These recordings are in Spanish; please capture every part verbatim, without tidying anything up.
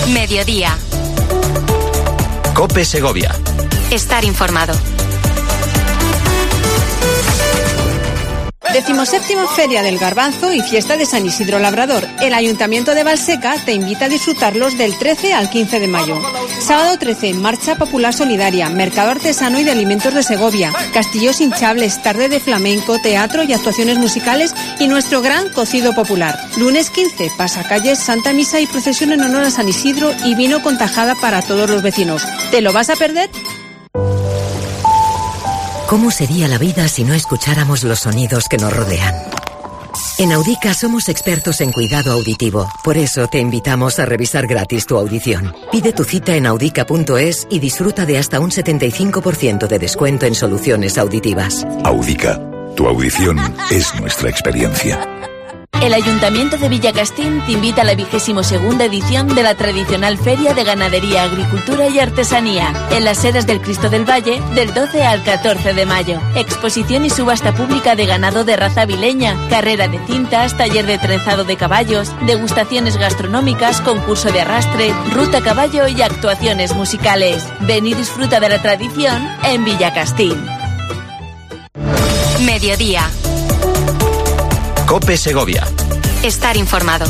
Mediodía. COPE Segovia. Estar informado. Decimoséptima Feria del Garbanzo y Fiesta de San Isidro Labrador. El Ayuntamiento de Valseca te invita a disfrutarlos del trece al quince de mayo. Sábado trece, Marcha Popular Solidaria, Mercado Artesano y de Alimentos de Segovia, castillos hinchables, tarde de flamenco, teatro y actuaciones musicales y nuestro gran cocido popular. Lunes quince, pasacalles, Santa Misa y procesión en honor a San Isidro y vino con tajada para todos los vecinos. ¿Te lo vas a perder? ¿Cómo sería la vida si no escucháramos los sonidos que nos rodean? En Audica somos expertos en cuidado auditivo. Por eso te invitamos a revisar gratis tu audición. Pide tu cita en audica punto es y disfruta de hasta un setenta y cinco por ciento de descuento en soluciones auditivas. Audica, tu audición es nuestra experiencia. El Ayuntamiento de Villacastín te invita a la vigésimo segunda edición de la tradicional Feria de Ganadería, Agricultura y Artesanía, en las sedes del Cristo del Valle, del doce al catorce de mayo. Exposición y subasta pública de ganado de raza avileña, carrera de cintas, taller de trenzado de caballos, degustaciones gastronómicas, concurso de arrastre, ruta a caballo y actuaciones musicales. Ven y disfruta de la tradición en Villacastín. Mediodía. COPE Segovia. Estar informado.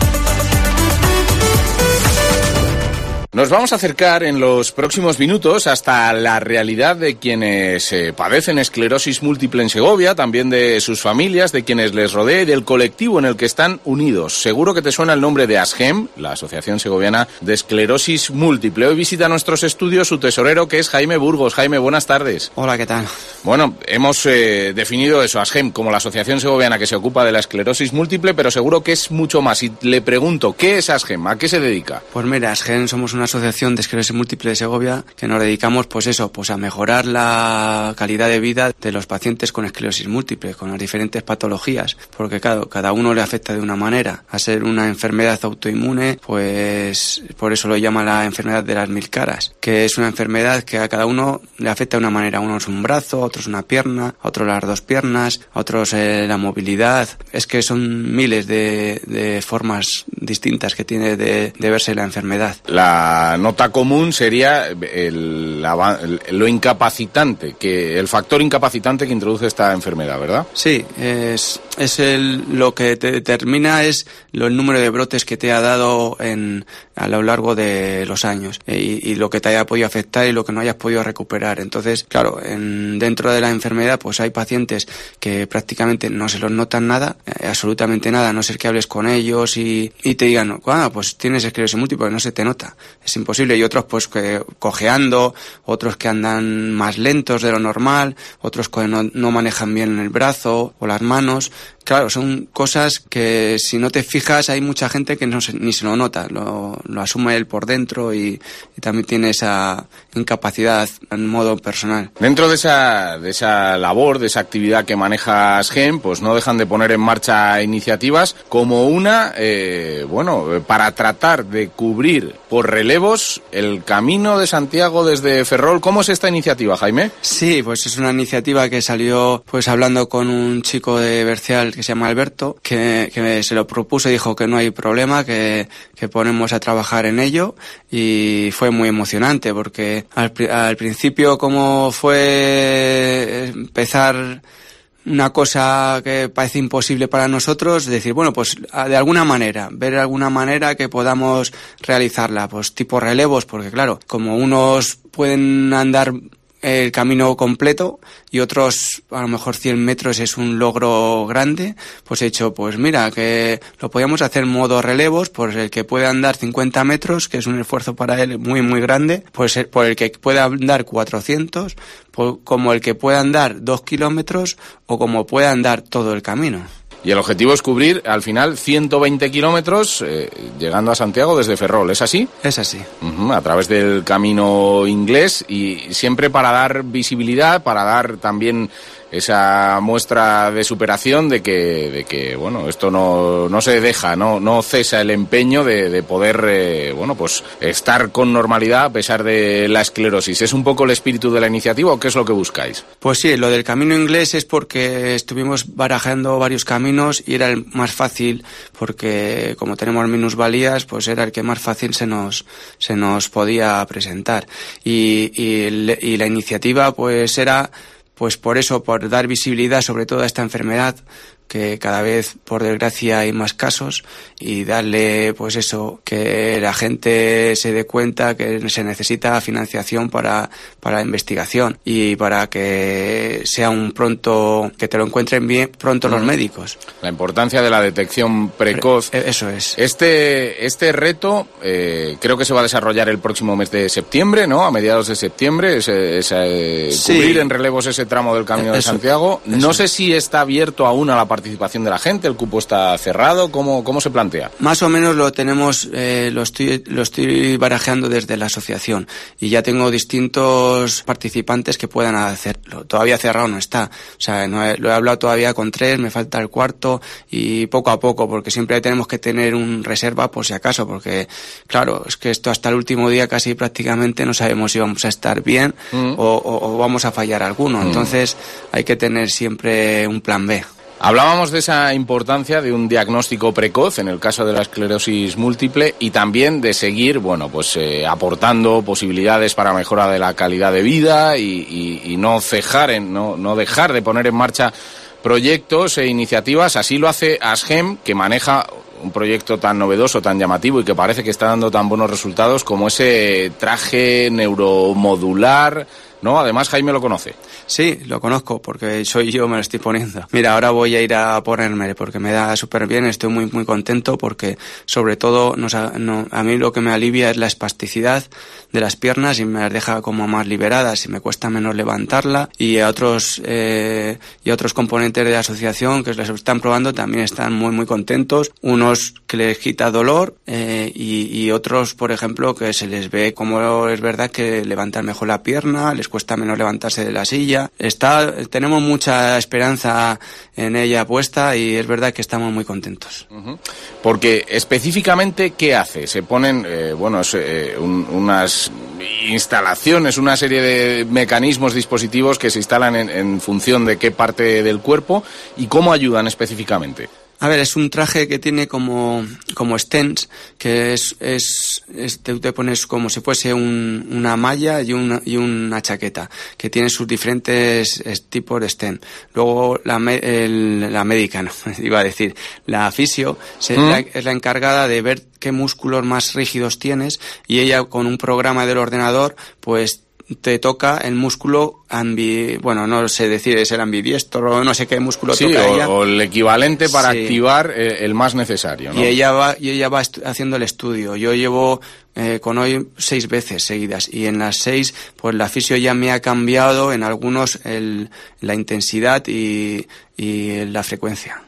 Nos vamos a acercar en los próximos minutos hasta la realidad de quienes eh, padecen esclerosis múltiple en Segovia, también de sus familias, de quienes les rodea y del colectivo en el que están unidos. Seguro que te suena el nombre de ASGEM, la Asociación Segoviana de Esclerosis Múltiple. Hoy visita nuestros estudios su tesorero, que es Jaime Burgos. Jaime, buenas tardes. Hola, ¿qué tal? Bueno, hemos eh, definido eso, ASGEM, como la Asociación Segoviana que se ocupa de la esclerosis múltiple, pero seguro que es mucho más. Y le pregunto, ¿qué es ASGEM? ¿A qué se dedica? Pues mira, ASGEM somos una asociación de esclerosis múltiple de Segovia que nos dedicamos pues eso, pues a mejorar la calidad de vida de los pacientes con esclerosis múltiple, con las diferentes patologías, porque claro, cada uno le afecta de una manera. A ser una enfermedad autoinmune, pues por eso lo llama la enfermedad de las mil caras, que es una enfermedad que a cada uno le afecta de una manera. A unos un brazo, a otros una pierna, a otros las dos piernas, a otros eh, la movilidad. Es que son miles de, de formas distintas que tiene de, de verse la enfermedad. La nota común sería el, el, lo incapacitante, que el factor incapacitante que introduce esta enfermedad, ¿verdad? Sí, es, es el, lo que te determina es lo, el número de brotes que te ha dado en, a lo largo de los años y, y lo que te haya podido afectar y lo que no hayas podido recuperar. Entonces, claro, en, dentro de la enfermedad pues hay pacientes que prácticamente no se los notan nada, eh, absolutamente nada, a no ser que hables con ellos y, y te digan, ah, pues tienes esclerosis múltiple, no se te nota, es imposible. Y otros pues que cojeando, otros que andan más lentos de lo normal, otros que no, no manejan bien el brazo o las manos. Claro, son cosas que si no te fijas hay mucha gente que no se, ni se lo nota, lo, lo asume él por dentro y, y también tiene esa incapacidad en modo personal. Dentro de esa, de esa labor, de esa actividad que maneja ASGEM, pues no dejan de poner en marcha iniciativas como una, eh, bueno, para tratar de cubrir por relevos el Camino de Santiago desde Ferrol. ¿Cómo es esta iniciativa, Jaime? Sí, pues es una iniciativa que salió pues hablando con un chico de Bercial que se llama Alberto, que, que se lo propuso y dijo que no hay problema, que, que ponemos a trabajar en ello, y fue muy emocionante porque al, al principio como fue empezar una cosa que parece imposible para nosotros, decir, bueno, pues de alguna manera, ver alguna manera que podamos realizarla, pues tipo relevos, porque claro, como unos pueden andar el camino completo y otros a lo mejor cien metros es un logro grande, pues he hecho, pues mira, que lo podíamos hacer en modo relevos, por el que puede andar cincuenta metros, que es un esfuerzo para él muy muy grande, pues por el que puede andar cuatrocientos, por, como el que puede andar dos kilómetros o como puede andar todo el camino. Y el objetivo es cubrir, al final, ciento veinte kilómetros, eh, llegando a Santiago desde Ferrol, ¿es así? Es así. Uh-huh, a través del camino inglés, y siempre para dar visibilidad, para dar también esa muestra de superación de que, de que bueno, esto no, no se deja, no, no cesa el empeño de, de poder, eh, bueno, pues estar con normalidad a pesar de la esclerosis. ¿Es un poco el espíritu de la iniciativa o qué es lo que buscáis? Pues sí, lo del camino inglés es porque estuvimos barajando varios caminos y era el más fácil porque como tenemos minusvalías, pues era el que más fácil se nos, se nos podía presentar. Y, y, y la iniciativa pues era pues por eso, por dar visibilidad sobre todo a esta enfermedad, que cada vez, por desgracia, hay más casos, y darle, pues eso, que la gente se dé cuenta que se necesita financiación para, para la investigación y para que sea un pronto, que te lo encuentren bien pronto mm. los médicos. La importancia de la detección precoz. Pre- eso es. Este, este reto eh, creo que se va a desarrollar el próximo mes de septiembre, ¿no? A mediados de septiembre, ese, ese, sí. cubrir en relevos ese tramo del Camino eso, de Santiago. Eso. No sé si está abierto aún a la participación participación de la gente, el cupo está cerrado, ¿cómo, cómo se plantea? Más o menos lo tenemos, eh, lo estoy, lo estoy barajeando desde la asociación y ya tengo distintos participantes que puedan hacerlo. Todavía cerrado no está, o sea, no he, lo he hablado todavía con tres, me falta el cuarto y poco a poco, porque siempre tenemos que tener un reserva por si acaso, porque claro, es que esto hasta el último día casi prácticamente no sabemos si vamos a estar bien mm. o, o, o vamos a fallar alguno, mm. entonces hay que tener siempre un plan B. Hablábamos de esa importancia de un diagnóstico precoz en el caso de la esclerosis múltiple y también de seguir, bueno, pues eh, aportando posibilidades para mejora de la calidad de vida y, y, y no cejar en, no, no dejar de poner en marcha proyectos e iniciativas. Así lo hace ASGEM, que maneja un proyecto tan novedoso, tan llamativo y que parece que está dando tan buenos resultados como ese traje neuromodular, ¿no? Además, Jaime lo conoce. Sí, lo conozco porque soy yo, me lo estoy poniendo. Mira, ahora voy a ir a ponerme porque me da súper bien, estoy muy muy contento porque sobre todo nos a, no, a mí lo que me alivia es la espasticidad de las piernas y me las deja como más liberadas y me cuesta menos levantarla, y a otros eh, y a otros componentes de la asociación que las están probando también están muy muy contentos, unos que les quita dolor eh, y, y otros, por ejemplo, que se les ve como es verdad que levantan mejor la pierna, les cuesta menos levantarse de la silla. Está, tenemos mucha esperanza en ella puesta y es verdad que estamos muy contentos. Uh-huh. Porque específicamente, ¿qué hace? Se ponen, eh, bueno, eh, un, unas instalaciones, una serie de mecanismos, dispositivos que se instalan en, en función de qué parte del cuerpo, y ¿cómo ayudan específicamente? A ver, es un traje que tiene como, como stents, que es, es, es te, te pones como si fuese un, una malla y una, y una chaqueta, que tiene sus diferentes tipos de stent. Luego la, el, la médica, no, iba a decir, la fisio, se, ¿Mm? la, es la encargada de ver qué músculos más rígidos tienes, y ella con un programa del ordenador, pues, te toca el músculo ambi... bueno, no sé decir, es el ambidiestro o no sé qué músculo sí, toca o, ella. o el equivalente para sí. activar eh, el más necesario, ¿no? Y ella va, y ella va estu- haciendo el estudio. Yo llevo eh, con hoy seis veces seguidas y en las seis, pues la fisio ya me ha cambiado en algunos el, la intensidad y, y la frecuencia.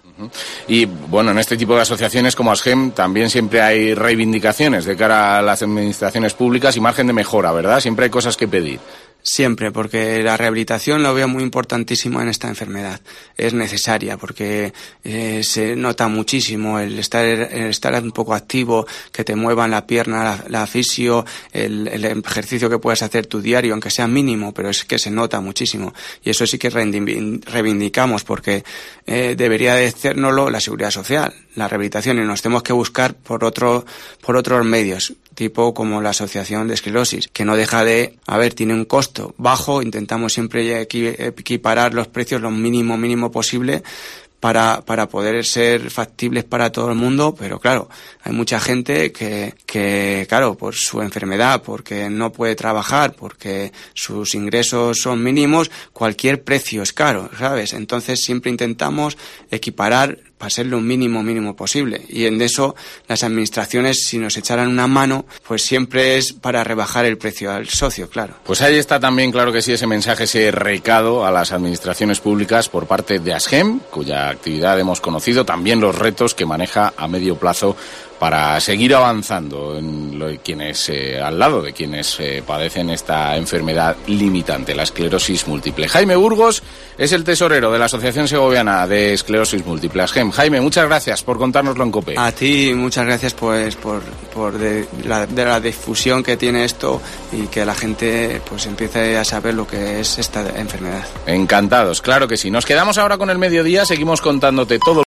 Y bueno, en este tipo de asociaciones como ASGEM también siempre hay reivindicaciones de cara a las administraciones públicas y margen de mejora, ¿verdad? Siempre hay cosas que pedir. Siempre, porque la rehabilitación lo veo muy importantísimo en esta enfermedad. Es necesaria porque eh, se nota muchísimo el estar, el estar un poco activo, que te muevan la pierna, la, la fisio, el, el ejercicio que puedes hacer tu diario, aunque sea mínimo, pero es que se nota muchísimo. Y eso sí que reivindicamos porque eh, debería de hacérnoslo la Seguridad Social, la rehabilitación, y nos tenemos que buscar por otro, por otros medios, tipo como la Asociación de Esclerosis, que no deja de, a ver, tiene un costo bajo, intentamos siempre equiparar los precios lo mínimo mínimo posible para para poder ser factibles para todo el mundo, pero claro, hay mucha gente que, que claro, por su enfermedad, porque no puede trabajar, porque sus ingresos son mínimos, cualquier precio es caro, ¿sabes? Entonces siempre intentamos equiparar para ser lo mínimo mínimo posible, y en eso las administraciones, si nos echaran una mano, pues siempre es para rebajar el precio al socio, claro. Pues ahí está también, claro que sí, ese mensaje, ese recado a las administraciones públicas por parte de ASGEM, cuya actividad hemos conocido, también los retos que maneja a medio plazo para seguir avanzando en lo de quienes, eh, al lado de quienes eh, padecen esta enfermedad limitante, la esclerosis múltiple. Jaime Burgos es el tesorero de la Asociación Segoviana de Esclerosis Múltiple, ASGEM. Jaime, muchas gracias por contárnoslo en COPE. A ti, muchas gracias pues por, por de, la, de la difusión que tiene esto y que la gente pues empiece a saber lo que es esta enfermedad. Encantados, claro que sí. Nos quedamos ahora con el mediodía, seguimos contándote todo